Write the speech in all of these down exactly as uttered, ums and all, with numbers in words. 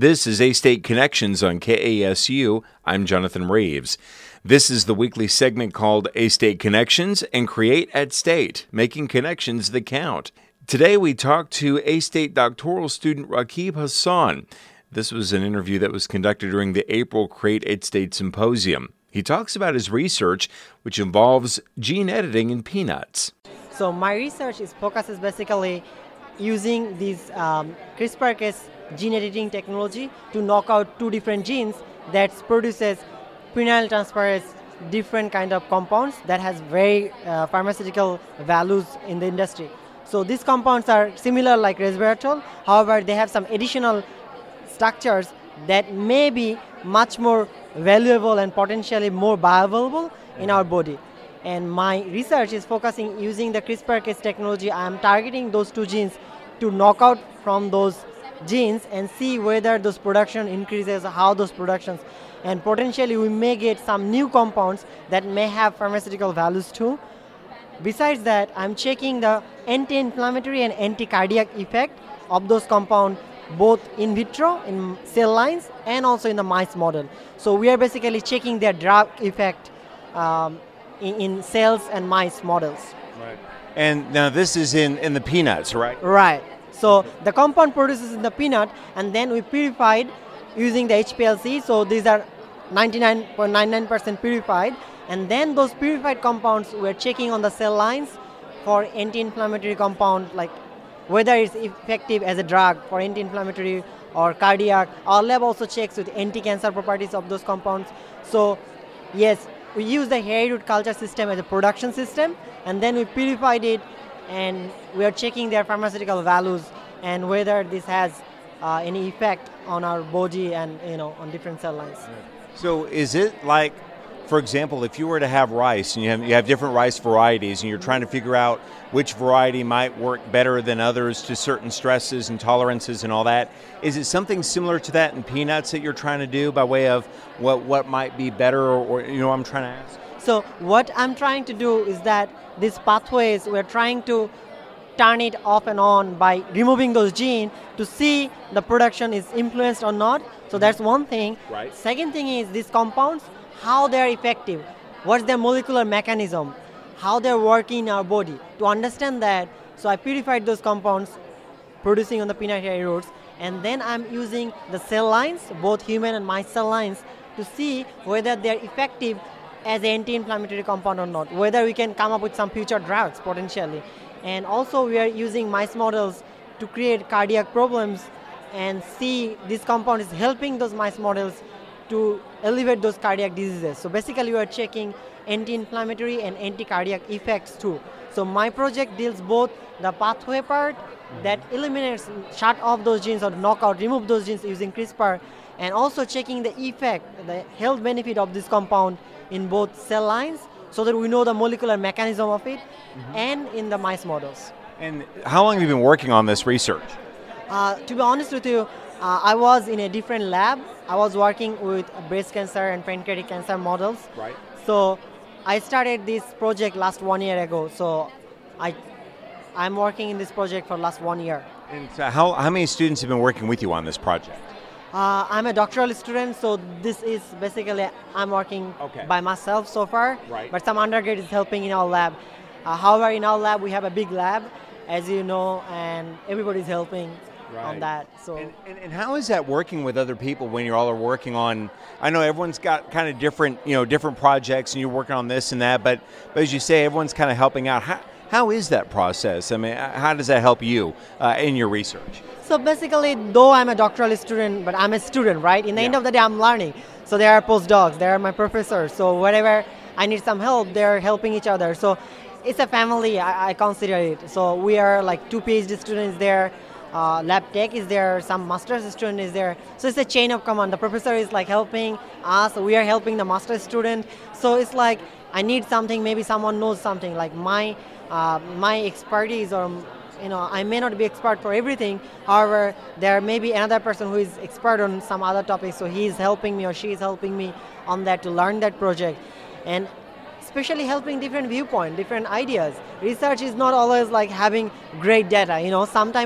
This is A-State Connections on K A S U. I'm Jonathan Reeves. This is the weekly segment called A-State Connections and Create at State, making connections that count. Today we talked to A-State doctoral student Raqib Hassan. This was an interview that was conducted during the April Create at State Symposium. He talks about his research, which involves gene editing in peanuts. So my research is focuses basically using these um, CRISPR-Cas gene editing technology to knock out two different genes that produces phenyltransferase, different kind of compounds that has very uh, pharmaceutical values in the industry. So these compounds are similar like resveratrol, however they have some additional structures that may be much more valuable and potentially more bioavailable in our body. And my research is focusing using the CRISPR-Cas technology. I am targeting those two genes to knock out from those genes and see whether those production increases, how those productions, and potentially we may get some new compounds that may have pharmaceutical values too. Besides that, I'm checking the anti-inflammatory and anti-cardiac effect of those compounds both in vitro, in cell lines, and also in the mice model. So we are basically checking their drug effect um, in, in cells and mice models. Right. And now this is in, in the peanuts, right? Right. So the compound produces in the peanut, and then we purified using the H P L C. So these are ninety-nine point nine nine percent purified, and then those purified compounds we're checking on the cell lines for anti-inflammatory compound, like whether it's effective as a drug for anti-inflammatory or cardiac. Our lab also checks with anti-cancer properties of those compounds. So yes, we use the hairy root culture system as a production system, and then we purified it, and we are checking their pharmaceutical values and whether this has uh, any effect on our body and you know on different cell lines. So is it like, for example, if you were to have rice and you have, you have different rice varieties and you're trying to figure out which variety might work better than others to certain stresses and tolerances and all that, is it something similar to that in peanuts that you're trying to do by way of what, what might be better, or, or you know what I'm trying to ask? So what I'm trying to do is that these pathways, we're trying to turn it off and on by removing those genes to see the production is influenced or not. So that's one thing. Right. Second thing is these compounds, how they're effective, what's their molecular mechanism, how they're working in our body. To understand that, so I purified those compounds producing on the peanut hairy roots, and then I'm using the cell lines, both human and mice cell lines, to see whether they're effective as an anti-inflammatory compound or not, whether we can come up with some future drugs potentially. And also we are using mice models to create cardiac problems and see this compound is helping those mice models to elevate those cardiac diseases. So basically we are checking anti-inflammatory and anti-cardiac effects too. So my project deals both the pathway part that eliminates, shut off those genes or knock out, remove those genes using CRISPR, and also checking the effect, the health benefit of this compound in both cell lines so that we know the molecular mechanism of it, mm-hmm. and in the mice models. And how long have you been working on this research? Uh, to be honest with you, uh, I was in a different lab. I was working with breast cancer and pancreatic cancer models. Right. So I started this project last one year ago. So I, I'm working in this project for last one year. And so how, how many students have been working with you on this project? Uh, I'm a doctoral student, so this is basically, I'm working okay. by myself so far, right. But some undergrad is helping in our lab. Uh, however, in our lab, we have a big lab, as you know, and everybody's helping right. on that. So, and, and, and how is that working with other people when you all are working on, I know everyone's got kind of different, you know, different projects and you're working on this and that, but, but as you say, everyone's kind of helping out. How, how is that process? I mean, how does that help you uh, in your research? So basically, though I'm a doctoral student, but I'm a student, right? In the yeah. end of the day, I'm learning. So there are postdocs, there are my professors. So wherever I need some help, they're helping each other. So it's a family, I, I consider it. So we are like two PhD students there, uh, lab tech is there, some master's student is there. So it's a chain of command. The professor is like helping us, we are helping the master's student. So it's like, I need something, maybe someone knows something, like my, uh, my expertise or you know, I may not be expert for everything. However, there may be another person who is expert on some other topic, so he is helping me or she is helping me on that to learn that project. And especially helping different viewpoint, different ideas. Research is not always like having great data, you know, sometimes it's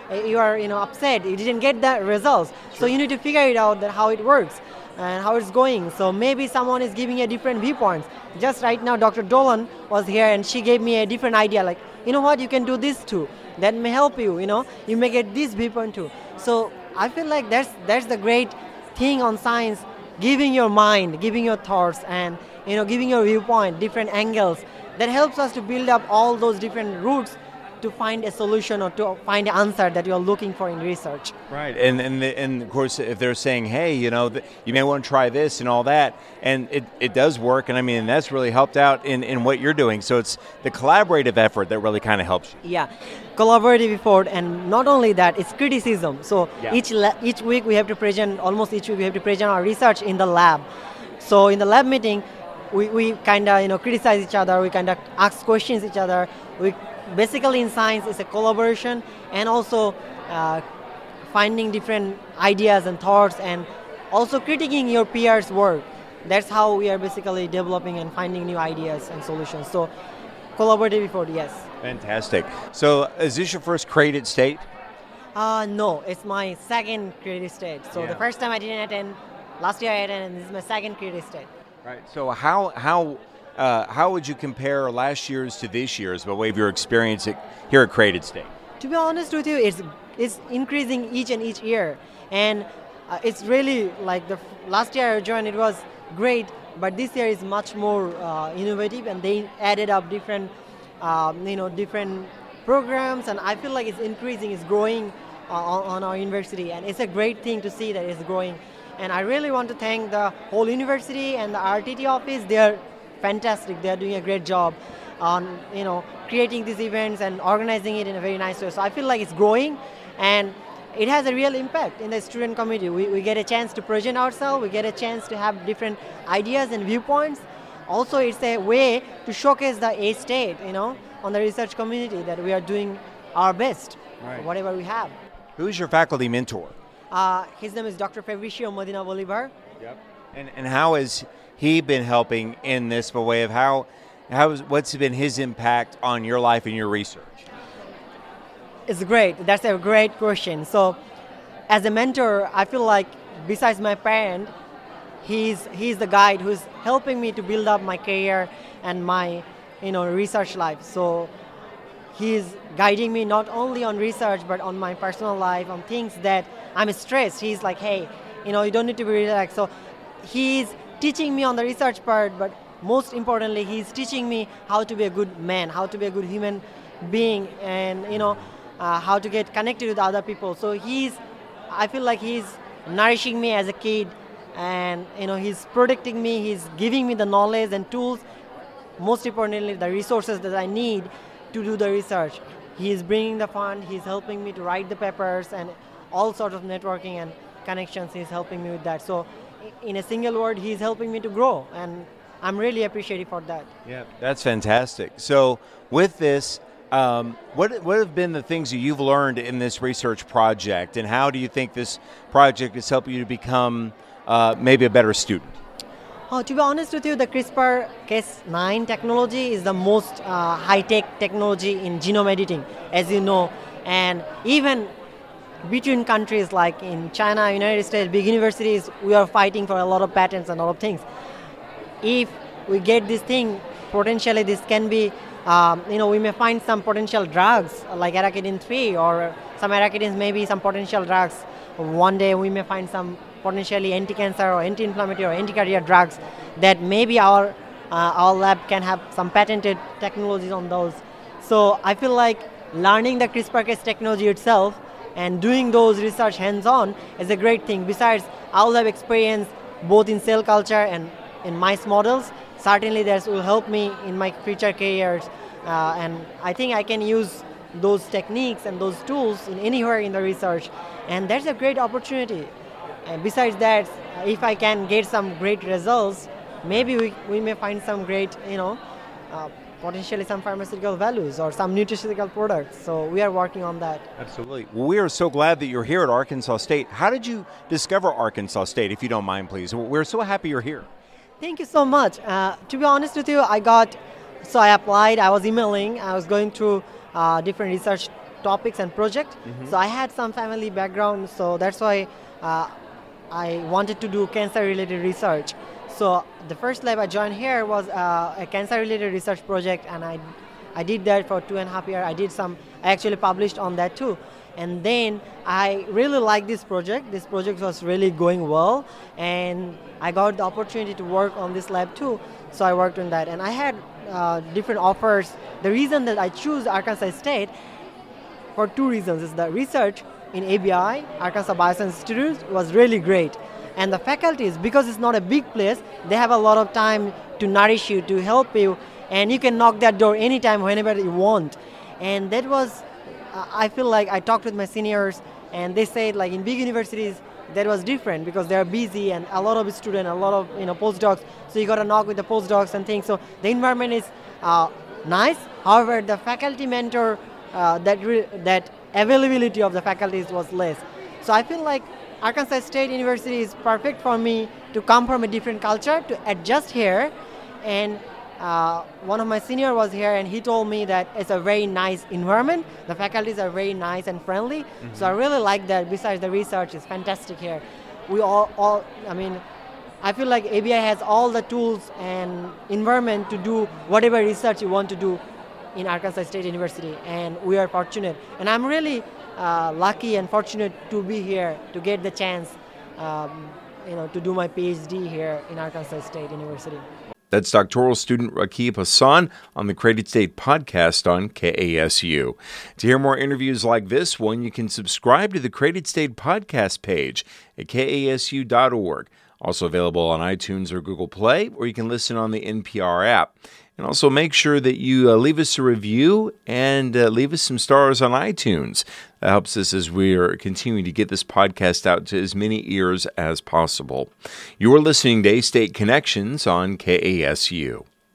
uh, you are you know upset, you didn't get the results. So you need to figure it out that how it works and how it's going. So maybe someone is giving a different viewpoints. Just right now, Doctor Dolan was here and she gave me a different idea. Like, you know what, you can do this too. That may help you. You know, you may get this viewpoint too. So I feel like that's that's the great thing on science, giving your mind, giving your thoughts, and you know, giving your viewpoint, different angles. That helps us to build up all those different routes to find a solution or to find the answer that you're looking for in research. Right, and and the, and of course, if they're saying, hey, you know, th- you may want to try this and all that, and it, it does work, and I mean, that's really helped out in, in what you're doing. So it's the collaborative effort that really kind of helps you. Yeah, collaborative effort, and not only that, it's criticism. So Yeah. each la- each week we have to present, almost each week we have to present our research in the lab. So in the lab meeting, we, we kind of you know criticize each other, we kind of ask questions each other. We basically in science it's a collaboration and also uh, finding different ideas and thoughts and also critiquing your peers' work. That's how we are basically developing and finding new ideas and solutions. So collaborative effort, yes. Fantastic. So is this your first created state? Uh, no, it's my second creative state. So Yeah. the first time I didn't attend, last year I attended, and this is my second creative state. Right. So how how uh, how would you compare last year's to this year's by way of your experience at, here at Created State? To be honest with you, it's it's increasing each and each year, and uh, it's really like the f- last year I joined, it was great, but this year is much more uh, innovative, and they added up different, um, you know, different programs, and I feel like it's increasing, it's growing uh, on, on our university, and it's a great thing to see that it's growing. And I really want to thank the whole university and the R T T office. They are fantastic. They are doing a great job on you know creating these events and organizing it in a very nice way. So I feel like it's growing, and it has a real impact in the student community. We, we get a chance to present ourselves. We get a chance to have different ideas and viewpoints. Also, it's a way to showcase the A state, you know, on the research community that we are doing our best, Right. whatever we have. Who's your faculty mentor? Uh, his name is Doctor Fabricio Medina Bolivar. Yep. And and how has he been helping in this by way of how how is, what's been his impact on your life and your research? It's great. That's a great question. So, as a mentor, I feel like besides my parent, he's he's the guide who's helping me to build up my career and my you know research life. So, he's guiding me not only on research but on my personal life, on things that I'm stressed. He's like, hey, you know, you don't need to be relaxed. So, he's teaching me on the research part, but most importantly, he's teaching me how to be a good man, how to be a good human being, and you know, uh, how to get connected with other people. So he's, I feel like he's nourishing me as a kid, and you know, he's protecting me. He's giving me the knowledge and tools. Most importantly, the resources that I need to do the research. He's bringing the fund. He's helping me to write the papers and all sorts of networking and connections. He's helping me with that. So, i- in a single word, he's helping me to grow, and I'm really appreciative for that. Yeah, that's fantastic. So with this, um, what what have been the things that you've learned in this research project, and how do you think this project has helped you to become uh, maybe a better student? Oh, to be honest with you, the CRISPR Cas nine technology is the most uh, high-tech technology in genome editing, as you know, and even between countries like in China, United States, big universities, we are fighting for a lot of patents and a lot of things. If we get this thing, potentially this can be, um, you know, we may find some potential drugs like arachidin three, or some arachidins, maybe some potential drugs. One day we may find some potentially anti-cancer or anti-inflammatory or anti-cardiac drugs that maybe our uh, our lab can have some patented technologies on those. So I feel like learning the CRISPR-Cas technology itself and doing those research hands-on is a great thing. Besides, I'll have experience both in cell culture and in mice models. Certainly that will help me in my future careers, uh, and I think I can use those techniques and those tools in anywhere in the research, and that's a great opportunity. And besides that, if I can get some great results, maybe we, we may find some great, you know, uh, potentially some pharmaceutical values or some nutraceutical products. So we are working on that. Absolutely. Well, we are so glad that you're here at Arkansas State. How did you discover Arkansas State, if you don't mind, please? We're so happy you're here. Thank you so much. Uh, to be honest with you, I got, so I applied, I was emailing, I was going through uh, different research topics and project. Mm-hmm. So I had some family background, so that's why uh, I wanted to do cancer-related research. So the first lab I joined here was uh, a cancer-related research project, and I, I did that for two and a half years. I did some, I actually published on that too. And then I really liked this project. This project was really going well, and I got the opportunity to work on this lab too. So I worked on that, and I had uh, different offers. The reason that I choose Arkansas State for two reasons is the research in A B I, Arkansas Bioscience Institute, was really great. And the faculties, because it's not a big place, they have a lot of time to nourish you, to help you, and you can knock that door anytime, whenever you want. And that was, uh, I feel like I talked with my seniors, and they said like in big universities, that was different because they're busy and a lot of students, a lot of you know postdocs, so you got to knock with the postdocs and things. So the environment is uh, nice. However, the faculty mentor, uh, that re- that availability of the faculties was less. So I feel like Arkansas State University is perfect for me to come from a different culture, to adjust here. And uh, one of my senior was here, and he told me that it's a very nice environment. The faculties are very nice and friendly. Mm-hmm. So I really like that. Besides, the research is fantastic here. We all, all, I mean, I feel like A B I has all the tools and environment to do whatever research you want to do in Arkansas State University, and we are fortunate. And I'm really uh, lucky and fortunate to be here, to get the chance, um, you know, to do my PhD here in Arkansas State University. That's doctoral student Rakib Hassan on the Credit State podcast on K A S U. To hear more interviews like this one, you can subscribe to the Credit State podcast page at K A S U dot org. Also available on iTunes or Google Play, or you can listen on the N P R app. And also make sure that you uh, leave us a review and uh, leave us some stars on iTunes. That helps us as we are continuing to get this podcast out to as many ears as possible. You are listening to A-State Connections on K A S U.